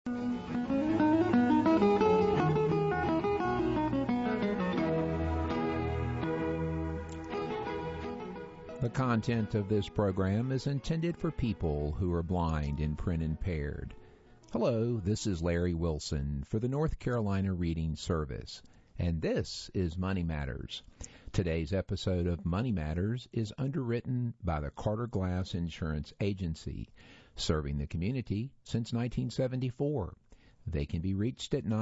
The content of this program is intended for people who are blind and print impaired. Hello, this is Larry Wilson for the North Carolina Reading Service, and this is Money Matters. Today's episode of Money Matters is underwritten by the Carter Glass Insurance Agency, serving the community since 1974. They can be reached at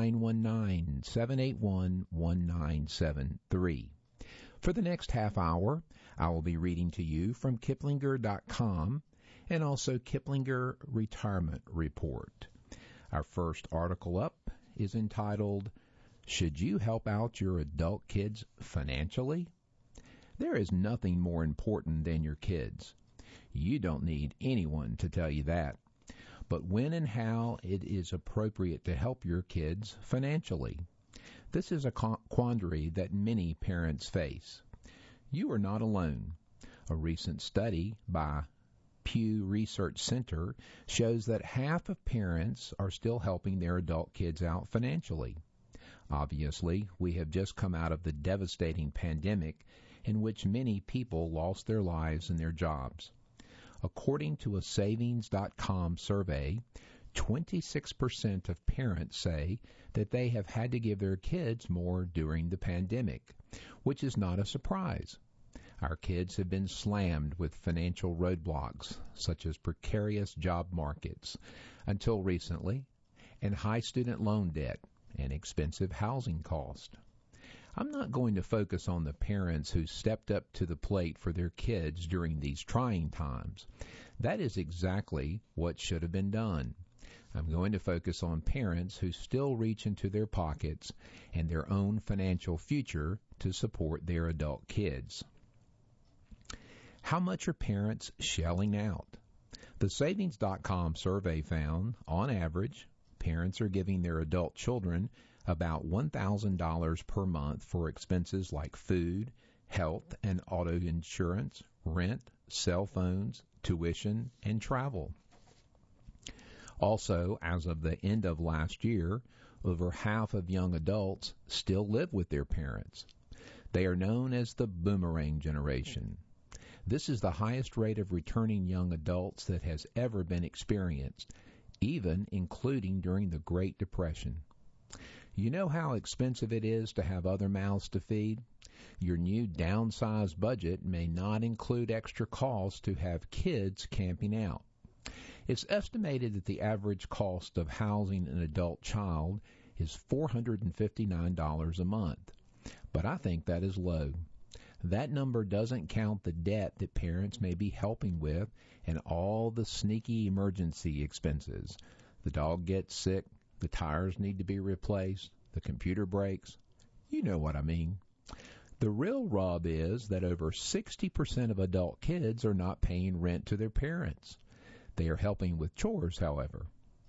919-781-1973. For the next half hour, I will be reading to you from Kiplinger.com and also Kiplinger Retirement Report. Our first article up is entitled, Should You Help Out Your Adult Kids Financially? There is nothing more important than your kids. You don't need anyone to tell you that. But when and how it is appropriate to help your kids financially. This is a quandary that many parents face. You are not alone. A recent study by Pew Research Center shows that half of parents are still helping their adult kids out financially. Obviously, we have just come out of the devastating pandemic in which many people lost their lives and their jobs. According to a Savings.com survey, 26% of parents say that they have had to give their kids more during the pandemic, which is not a surprise. Our kids have been slammed with financial roadblocks, such as precarious job markets, until recently, and high student loan debt and expensive housing costs. I'm not going to focus on the parents who stepped up to the plate for their kids during these trying times. That is exactly what should have been done. I'm going to focus on parents who still reach into their pockets and their own financial future to support their adult kids. How much are parents shelling out? The Savings.com survey found, on average, parents are giving their adult children about $1,000 per month for expenses like food, health and auto insurance, rent, cell phones, tuition, and travel. Also, as of the end of last year, over half of young adults still live with their parents. They are known as the boomerang generation. This is the highest rate of returning young adults that has ever been experienced, even including during the Great Depression. You know how expensive it is to have other mouths to feed? Your new downsized budget may not include extra costs to have kids camping out. It's estimated that the average cost of housing an adult child is $459 a month, but I think that is low. That number doesn't count the debt that parents may be helping with and all the sneaky emergency expenses. The dog gets sick, the tires need to be replaced, the computer breaks. You know what I mean. The real rub is that over 60% of adult kids are not paying rent to their parents. They are helping with chores, however.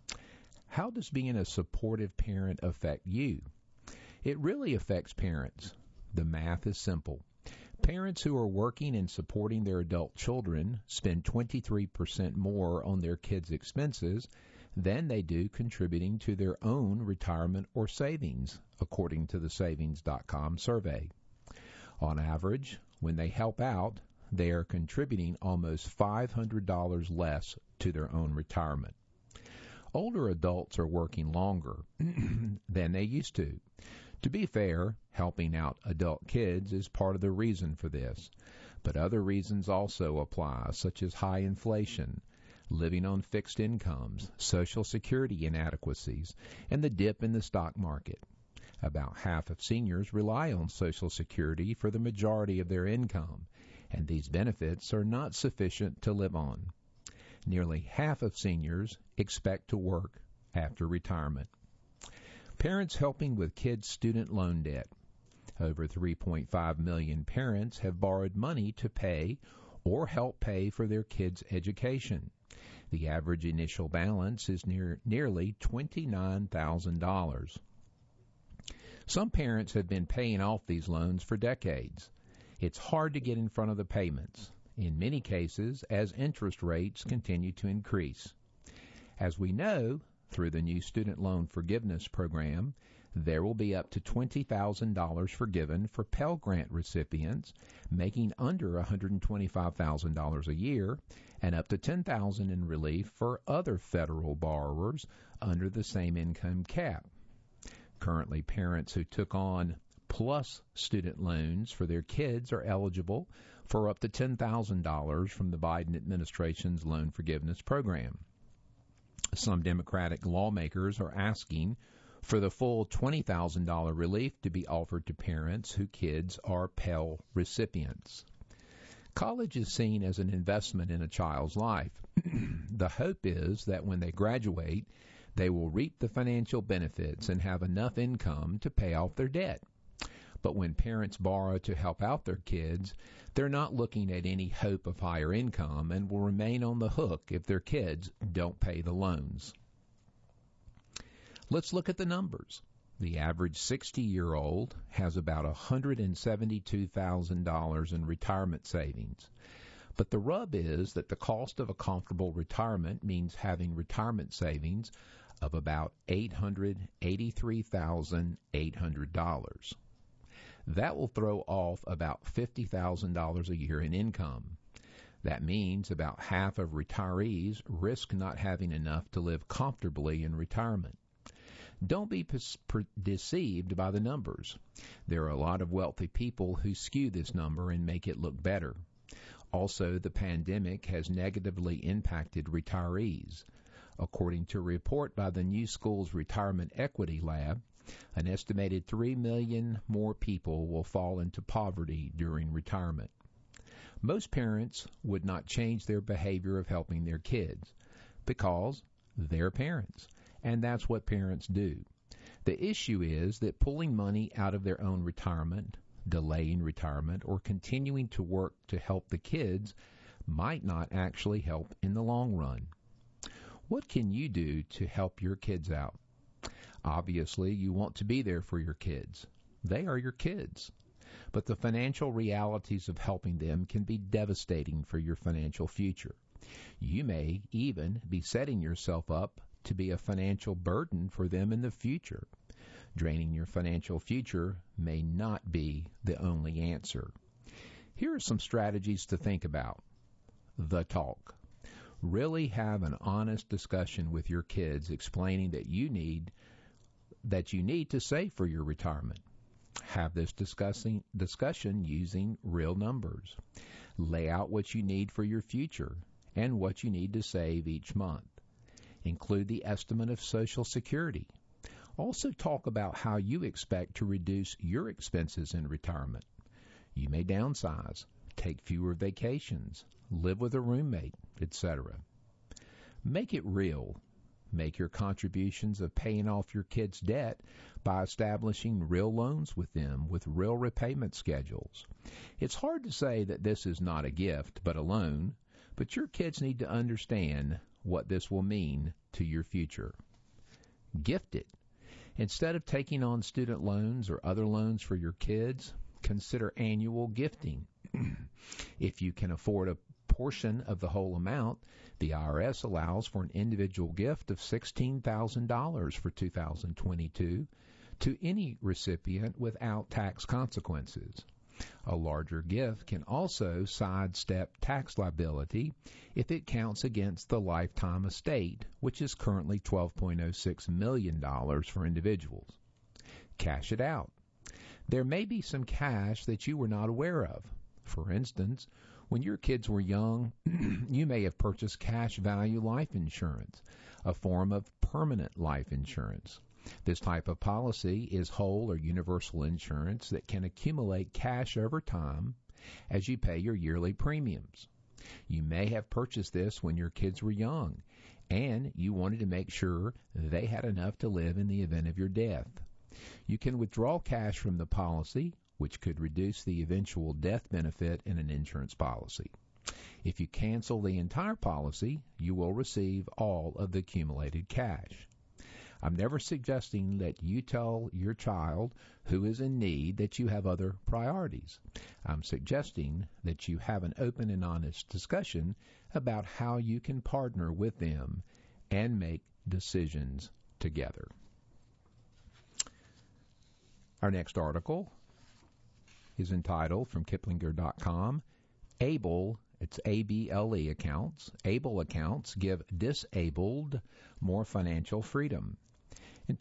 How does being a supportive parent affect you? It really affects parents. The math is simple. Parents who are working and supporting their adult children spend 23% more on their kids' expenses than they do contributing to their own retirement or savings, according to the Savings.com survey. On average, when they help out, they are contributing almost $500 less to their own retirement. Older adults are working longer than they used to. To be fair, helping out adult kids is part of the reason for this, but other reasons also apply, such as high inflation, living on fixed incomes, Social Security inadequacies, and the dip in the stock market. About half of seniors rely on Social Security for the majority of their income, and these benefits are not sufficient to live on. Nearly half of seniors expect to work after retirement. Parents helping with kids' student loan debt. Over 3.5 million parents have borrowed money to pay or help pay for their kids' education. The average initial balance is nearly $29,000. Some parents have been paying off these loans for decades. It's hard to get in front of the payments, in many cases as interest rates continue to increase. As we know, Through the new student loan forgiveness program, there will be up to $20,000 forgiven for Pell Grant recipients making under $125,000 a year, and up to $10,000 in relief for other federal borrowers under the same income cap. Currently, parents who took on PLUS student loans for their kids are eligible for up to $10,000 from the Biden administration's loan forgiveness program. Some Democratic lawmakers are asking for the full $20,000 relief to be offered to parents whose kids are Pell recipients. College is seen as an investment in a child's life. The hope is that when they graduate, they will reap the financial benefits and have enough income to pay off their debt. But when parents borrow to help out their kids, they're not looking at any hope of higher income and will remain on the hook if their kids don't pay the loans. Let's look at the numbers. The average 60-year-old has about $172,000 in retirement savings. But the rub is that the cost of a comfortable retirement means having retirement savings of about $883,800. That will throw off about $50,000 a year in income. That means about half of retirees risk not having enough to live comfortably in retirement. Don't be deceived by the numbers. There are a lot of wealthy people who skew this number and make it look better. Also, the pandemic has negatively impacted retirees. According to a report by the New Schools Retirement Equity Lab, an estimated 3 million more people will fall into poverty during retirement. Most parents would not change their behavior of helping their kids because they're parents, and that's what parents do. The issue is that pulling money out of their own retirement, delaying retirement, or continuing to work to help the kids might not actually help in the long run. What can you do to help your kids out? Obviously, you want to be there for your kids. They are your kids. But the financial realities of helping them can be devastating for your financial future. You may even be setting yourself up to be a financial burden for them in the future. Draining your financial future may not be the only answer. Here are some strategies to think about. The talk. Really have an honest discussion with your kids explaining that you need to save for your retirement. Have this discussion using real numbers. Lay out what you need for your future and what you need to save each month. Include the estimate of Social Security. Also talk about how you expect to reduce your expenses in retirement. You may downsize, take fewer vacations, live with a roommate, etc. Make it real. Make your contributions of paying off your kids' debt by establishing real loans with them with real repayment schedules. It's hard to say that this is not a gift but a loan, but your kids need to understand what this will mean to your future. Gift it. Instead of taking on student loans or other loans for your kids, consider annual gifting. If you can afford a portion of the whole amount, the IRS allows for an individual gift of $16,000 for 2022 to any recipient without tax consequences. A larger gift can also sidestep tax liability if it counts against the lifetime estate, which is currently $12.06 million for individuals. Cash it out. There may be some cash that you were not aware of. For instance, when your kids were young, you may have purchased cash value life insurance, a form of permanent life insurance. This type of policy is whole or universal insurance that can accumulate cash over time as you pay your yearly premiums. You may have purchased this when your kids were young, and you wanted to make sure they had enough to live in the event of your death. You can withdraw cash from the policy, which could reduce the eventual death benefit in an insurance policy. If you cancel the entire policy, you will receive all of the accumulated cash. I'm never suggesting that you tell your child who is in need that you have other priorities. I'm suggesting that you have an open and honest discussion about how you can partner with them and make decisions together. Our next article is entitled from Kiplinger.com, ABLE, it's ABLE accounts. ABLE accounts give disabled more financial freedom. In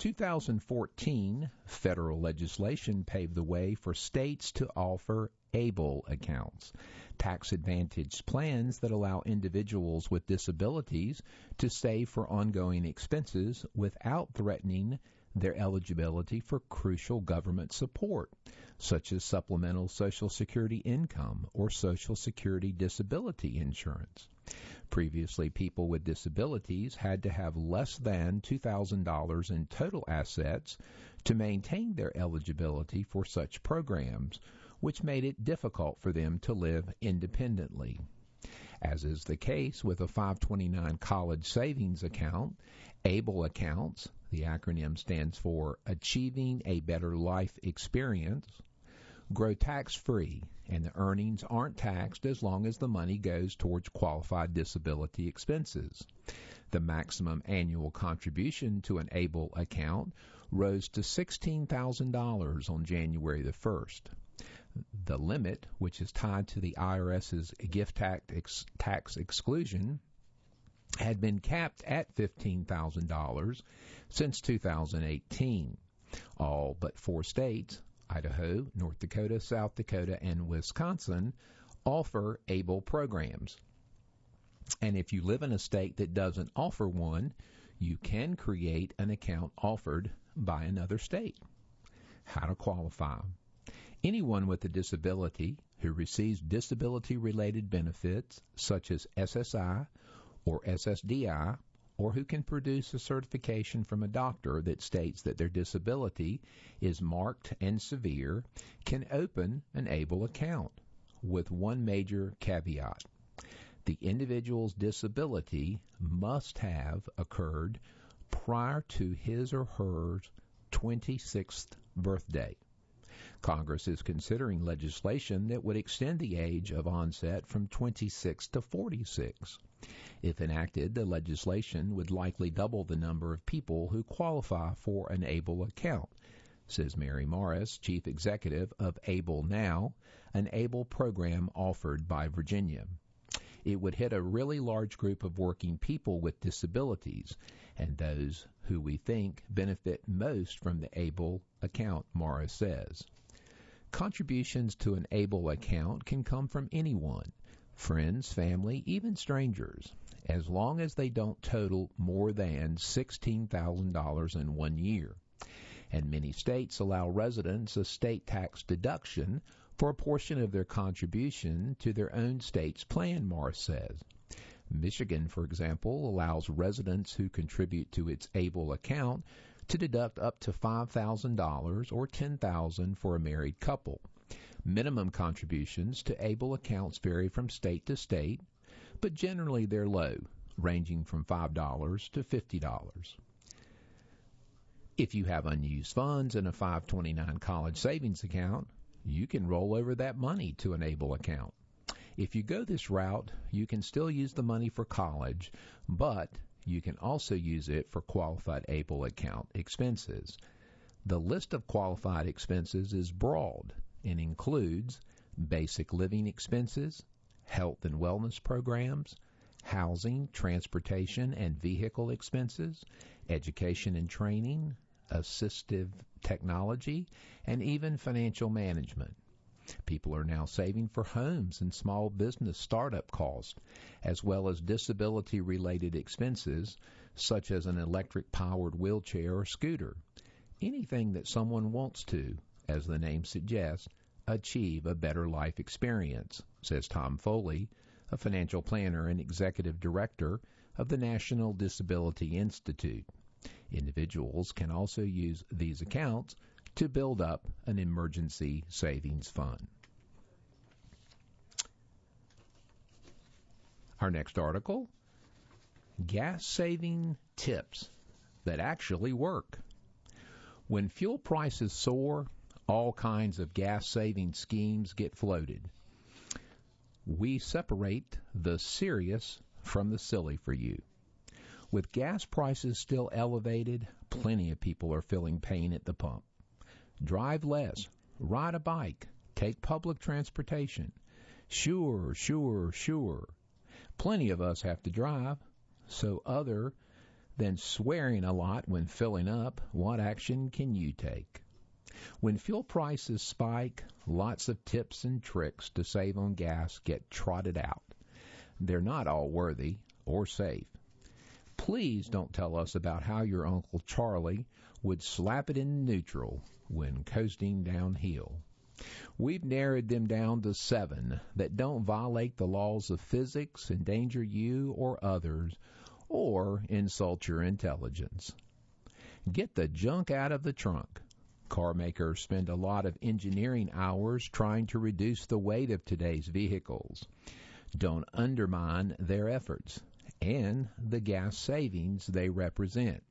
2014, federal legislation paved the way for states to offer ABLE accounts, tax-advantaged plans that allow individuals with disabilities to save for ongoing expenses without threatening their eligibility for crucial government support, such as supplemental Social Security income or Social Security disability insurance. Previously, people with disabilities had to have less than $2,000 in total assets to maintain their eligibility for such programs, which made it difficult for them to live independently. As is the case with a 529 college savings account, ABLE accounts, the acronym stands for Achieving a Better Life Experience, grow tax-free, and the earnings aren't taxed as long as the money goes towards qualified disability expenses. The maximum annual contribution to an ABLE account rose to $16,000 on January the 1st. The limit, which is tied to the IRS's gift tax exclusion, had been capped at $15,000 since 2018. All but 4 states, Idaho, North Dakota, South Dakota, and Wisconsin, offer ABLE programs. And if you live in a state that doesn't offer one, you can create an account offered by another state. How to qualify. Anyone with a disability who receives disability-related benefits such as SSI or SSDI, or who can produce a certification from a doctor that states that their disability is marked and severe, can open an ABLE account, with one major caveat. The individual's disability must have occurred prior to his or her 26th birthday. Congress is considering legislation that would extend the age of onset from 26 to 46. If enacted, the legislation would likely double the number of people who qualify for an ABLE account, says Mary Morris, Chief Executive of ABLE Now, an ABLE program offered by Virginia. It would hit a really large group of working people with disabilities, and those who we think benefit most from the ABLE account, Morris says. Contributions to an ABLE account can come from anyone, friends, family, even strangers, as long as they don't total more than $16,000 in 1 year. And many states allow residents a state tax deduction for a portion of their contribution to their own state's plan, Morris says. Michigan, for example, allows residents who contribute to its ABLE account to deduct up to $5,000 or $10,000 for a married couple. Minimum contributions to ABLE accounts vary from state to state, but generally they're low, ranging from $5 to $50. If you have unused funds in a 529 college savings account, you can roll over that money to an ABLE account. If you go this route, you can still use the money for college, but you can also use it for qualified ABLE account expenses. The list of qualified expenses is broad and includes basic living expenses, health and wellness programs, housing, transportation and vehicle expenses, education and training, assistive technology, and even financial management. People are now saving for homes and small business startup costs, as well as disability-related expenses, such as an electric-powered wheelchair or scooter. Anything that someone wants to, as the name suggests, achieve a better life experience, says Tom Foley, a financial planner and executive director of the National Disability Institute. Individuals can also use these accounts to build up an emergency savings fund. Our next article, gas-saving tips that actually work. When fuel prices soar, all kinds of gas-saving schemes get floated. We separate the serious from the silly for you. With gas prices still elevated, plenty of people are feeling pain at the pump. Drive less, ride a bike, take public transportation. Sure. Plenty of us have to drive, so other than swearing a lot when filling up, what action can you take? When fuel prices spike, lots of tips and tricks to save on gas get trotted out. They're not all worthy or safe. Please don't tell us about how your Uncle Charlie would slap it in neutral when coasting downhill. We've narrowed them down to 7 that don't violate the laws of physics, endanger you or others, or insult your intelligence. Get the junk out of the trunk. Car makers spend a lot of engineering hours trying to reduce the weight of today's vehicles. Don't undermine their efforts and the gas savings they represent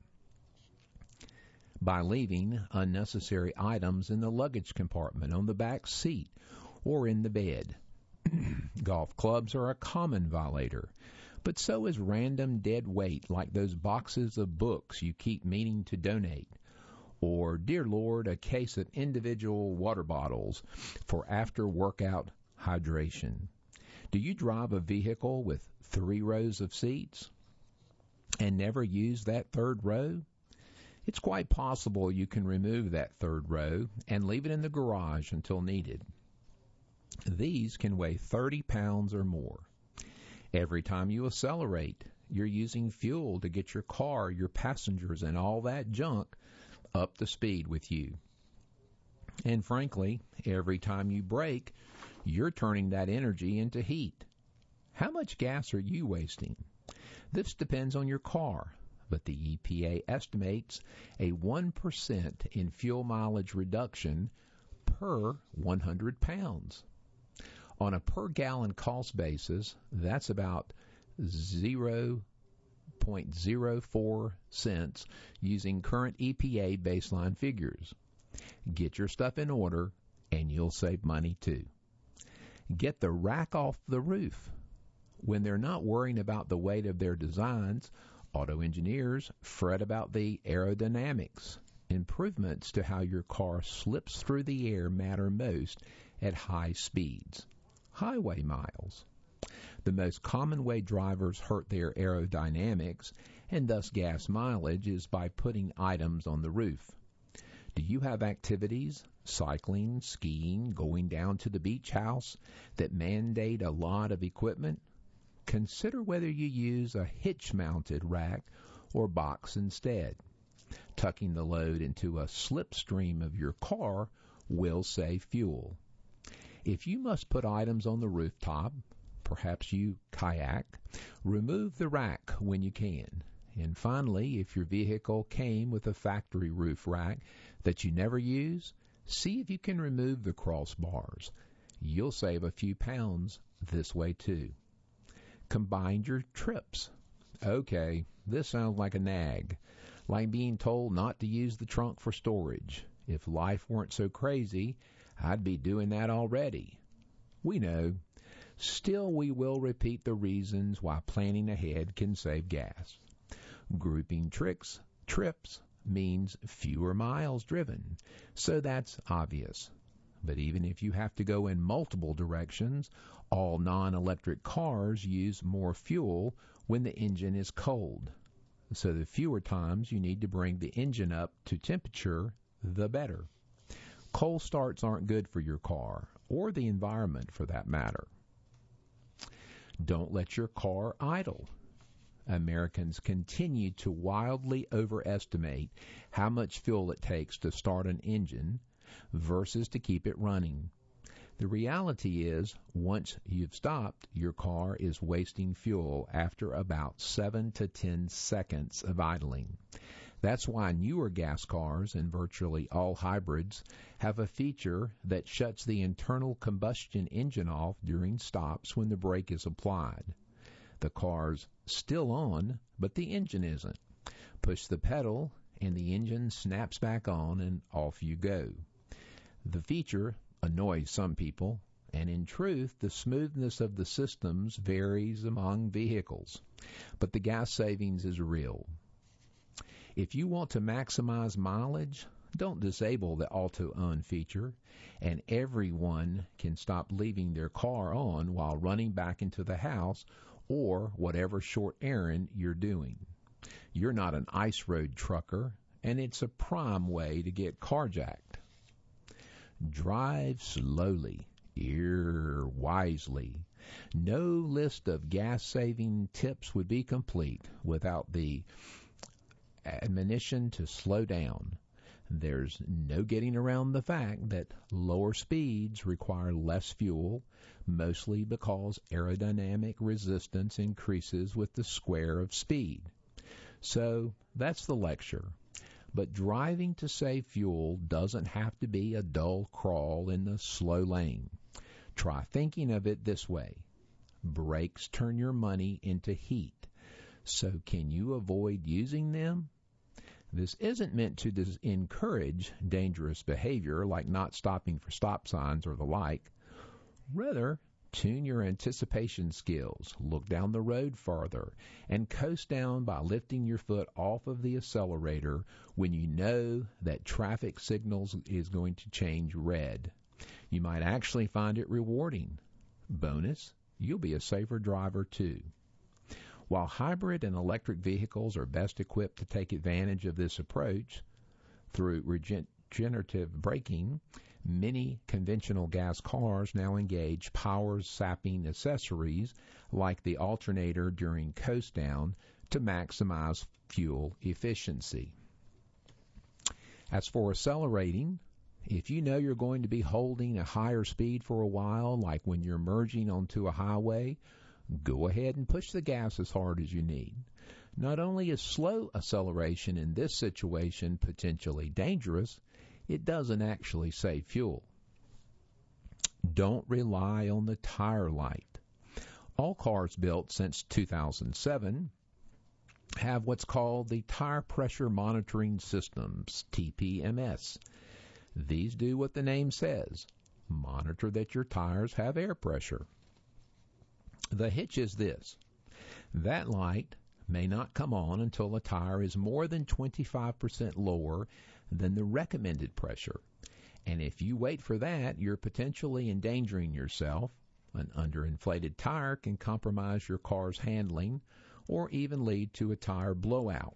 by leaving unnecessary items in the luggage compartment, on the back seat, or in the bed. Golf clubs are a common violator, but so is random dead weight like those boxes of books you keep meaning to donate, or, dear Lord, a case of individual water bottles for after-workout hydration. Do you drive a vehicle with 3 rows of seats and never use that 3rd row? It's quite possible you can remove that 3rd row and leave it in the garage until needed. These can weigh 30 pounds or more. Every time you accelerate, you're using fuel to get your car, your passengers, and all that junk up to speed with you. And frankly, every time you brake, you're turning that energy into heat. How much gas are you wasting? This depends on your car, but the EPA estimates a 1% in fuel mileage reduction per 100 pounds. On a per-gallon cost basis, that's about 0.04 cents using current EPA baseline figures. Get your stuff in order, and you'll save money too. Get the rack off the roof. When they're not worrying about the weight of their designs, auto engineers fret about the aerodynamics. Improvements to how your car slips through the air matter most at high speeds. Highway miles. The most common way drivers hurt their aerodynamics, and thus gas mileage, is by putting items on the roof. Do you have activities, cycling, skiing, going down to the beach house, that mandate a lot of equipment? Consider whether you use a hitch-mounted rack or box instead. Tucking the load into a slipstream of your car will save fuel. If you must put items on the rooftop, perhaps you kayak, remove the rack when you can. And finally, if your vehicle came with a factory roof rack that you never use, see if you can remove the crossbars. You'll save a few pounds this way too. Combine your trips. Okay, this sounds like a nag, like being told not to use the trunk for storage. If life weren't so crazy, I'd be doing that already. We know. Still, we will repeat the reasons why planning ahead can save gas. Grouping trips means fewer miles driven, so that's obvious. But even if you have to go in multiple directions, all non-electric cars use more fuel when the engine is cold. So the fewer times you need to bring the engine up to temperature, the better. Cold starts aren't good for your car, or the environment for that matter. Don't let your car idle. Americans continue to wildly overestimate how much fuel it takes to start an engine versus to keep it running. The reality is, once you've stopped, your car is wasting fuel after about 7 to 10 seconds of idling. That's why newer gas cars and virtually all hybrids have a feature that shuts the internal combustion engine off during stops when the brake is applied. The car's still on, but the engine isn't. Push the pedal, and the engine snaps back on, and off you go. The feature annoys some people, and in truth, the smoothness of the systems varies among vehicles, but the gas savings is real. If you want to maximize mileage, don't disable the Auto On feature, and everyone can stop leaving their car on while running back into the house or whatever short errand you're doing. You're not an ice road trucker, and it's a prime way to get carjacked. Drive slowly, wisely. No list of gas-saving tips would be complete without the admonition to slow down. There's no getting around the fact that lower speeds require less fuel, mostly because aerodynamic resistance increases with the square of speed. So that's the lecture. But driving to save fuel doesn't have to be a dull crawl in the slow lane. Try thinking of it this way. Brakes turn your money into heat. So can you avoid using them? This isn't meant to encourage dangerous behavior like not stopping for stop signs or the like. Rather, tune your anticipation skills, look down the road farther, and coast down by lifting your foot off of the accelerator when you know that traffic signals is going to change red. You might actually find it rewarding. Bonus, you'll be a safer driver too. While hybrid and electric vehicles are best equipped to take advantage of this approach through regenerative braking, many conventional gas cars now engage power-sapping accessories like the alternator during coast down to maximize fuel efficiency. As for accelerating, if you know you're going to be holding a higher speed for a while, like when you're merging onto a highway, go ahead and push the gas as hard as you need. Not only is slow acceleration in this situation potentially dangerous, it doesn't actually save fuel. Don't rely on the tire light. All cars built since 2007 have what's called the Tire Pressure Monitoring Systems, TPMS. These do what the name says, monitor that your tires have air pressure. The hitch is this. That light may not come on until a tire is more than 25% lower than the recommended pressure. And if you wait for that, you're potentially endangering yourself. An underinflated tire can compromise your car's handling or even lead to a tire blowout.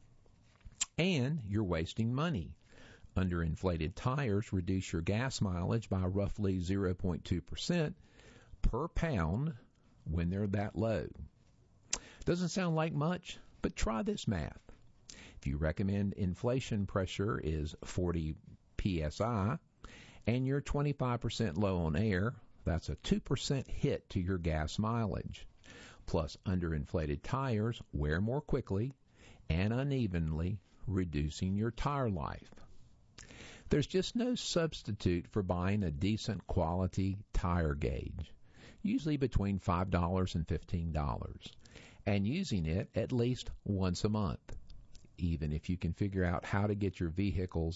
And you're wasting money. Underinflated tires reduce your gas mileage by roughly 0.2% per pound when they're that low. Doesn't sound like much, but try this math. If you recommend inflation pressure is 40 psi and you're 25% low on air, that's a 2% hit to your gas mileage. Plus, underinflated tires wear more quickly and unevenly, reducing your tire life. There's just no substitute for buying a decent quality tire gauge, usually between $5 and $15, and using it at least once a month. Even if you can figure out how to get your vehicle's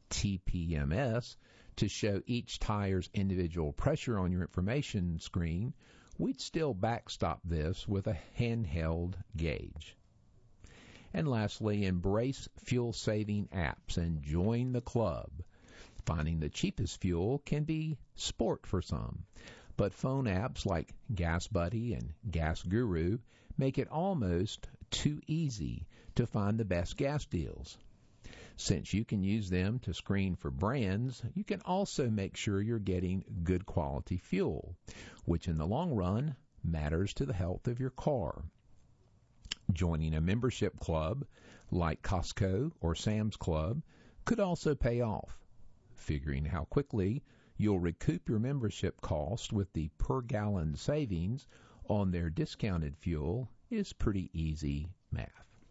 TPMS to show each tire's individual pressure on your information screen, we'd still backstop this with a handheld gauge. And lastly, embrace fuel-saving apps and join the club. Finding the cheapest fuel can be sport for some, but phone apps like Gas Buddy and Gas Guru make it almost too easy to find the best gas deals. Since you can use them to screen for brands, you can also make sure you're getting good quality fuel, which in the long run matters to the health of your car. Joining a membership club like Costco or Sam's Club could also pay off. Figuring how quickly you'll recoup your membership cost with the per gallon savings on their discounted fuel is pretty easy math.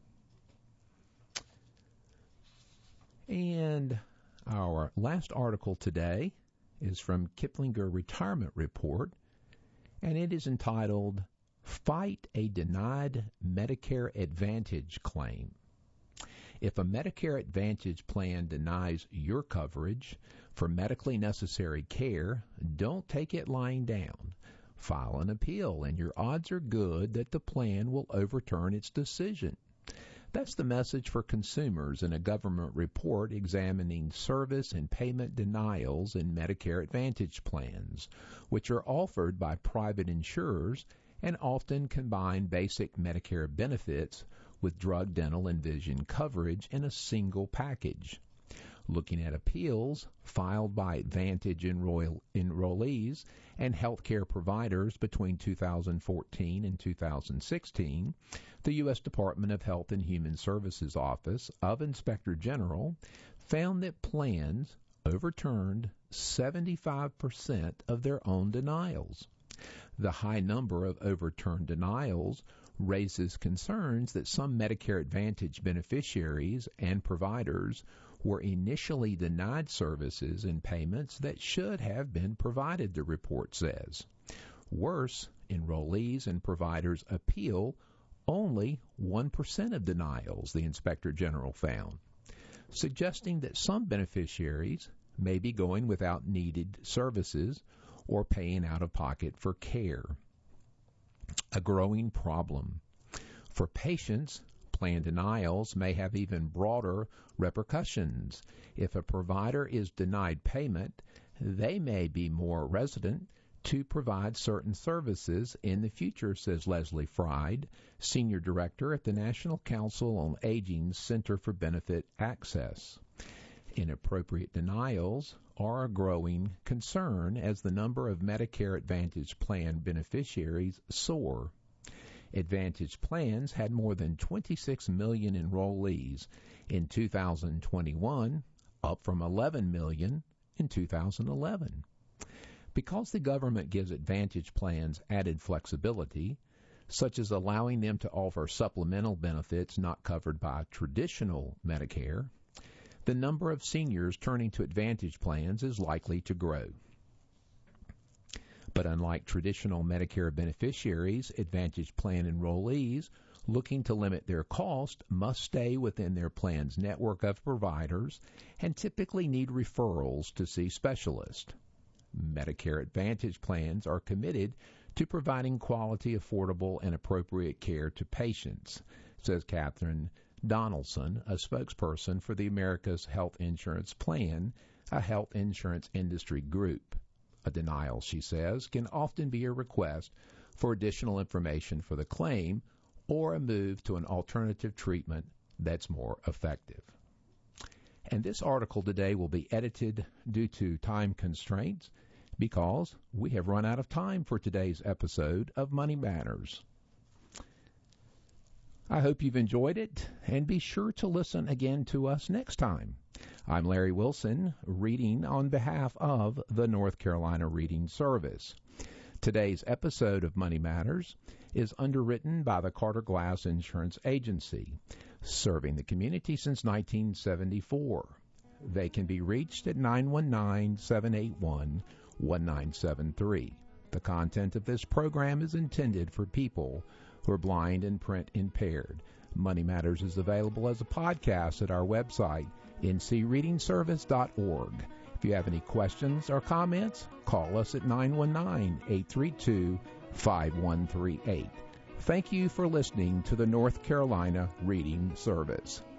And our last article today is from Kiplinger Retirement Report, and it is entitled, Fight a Denied Medicare Advantage Claim. If a Medicare Advantage plan denies your coverage for medically necessary care, don't take it lying down. File an appeal, and your odds are good that the plan will overturn its decision. That's the message for consumers in a government report examining service and payment denials in Medicare Advantage plans, which are offered by private insurers and often combine basic Medicare benefits with drug, dental, and vision coverage in a single package. Looking at appeals filed by Advantage enrollees and healthcare providers between 2014 and 2016, the U.S. Department of Health and Human Services Office of Inspector General found that plans overturned 75% of their own denials. The high number of overturned denials raises concerns that some Medicare Advantage beneficiaries and providers were initially denied services and payments that should have been provided, the report says. Worse, enrollees and providers appeal only 1% of denials, the Inspector General found, suggesting that some beneficiaries may be going without needed services or paying out of pocket for care. A growing problem. For patients, plan denials may have even broader repercussions. If a provider is denied payment, they may be more reticent to provide certain services in the future, says Leslie Fried, Senior Director at the National Council on Aging's Center for Benefit Access. Inappropriate denials are a growing concern as the number of Medicare Advantage plan beneficiaries soar. Advantage plans had more than 26 million enrollees in 2021, up from 11 million in 2011. Because the government gives Advantage plans added flexibility, such as allowing them to offer supplemental benefits not covered by traditional Medicare, the number of seniors turning to Advantage plans is likely to grow. But unlike traditional Medicare beneficiaries, Advantage plan enrollees looking to limit their cost must stay within their plan's network of providers and typically need referrals to see specialists. Medicare Advantage plans are committed to providing quality, affordable, and appropriate care to patients, says Catherine Donaldson, a spokesperson for the America's Health Insurance Plan, a health insurance industry group. A denial, she says, can often be a request for additional information for the claim or a move to an alternative treatment that's more effective. And this article today will be edited due to time constraints because we have run out of time for today's episode of Money Matters. I hope you've enjoyed it, and be sure to listen again to us next time. I'm Larry Wilson, reading on behalf of the North Carolina Reading Service. Today's episode of Money Matters is underwritten by the Carter Glass Insurance Agency, serving the community since 1974. They can be reached at 919-781-1973. The content of this program is intended for people who are blind and print impaired. Money Matters is available as a podcast at our website, ncreadingservice.org. If you have any questions or comments, call us at 919-832-5138. Thank you for listening to the North Carolina Reading Service.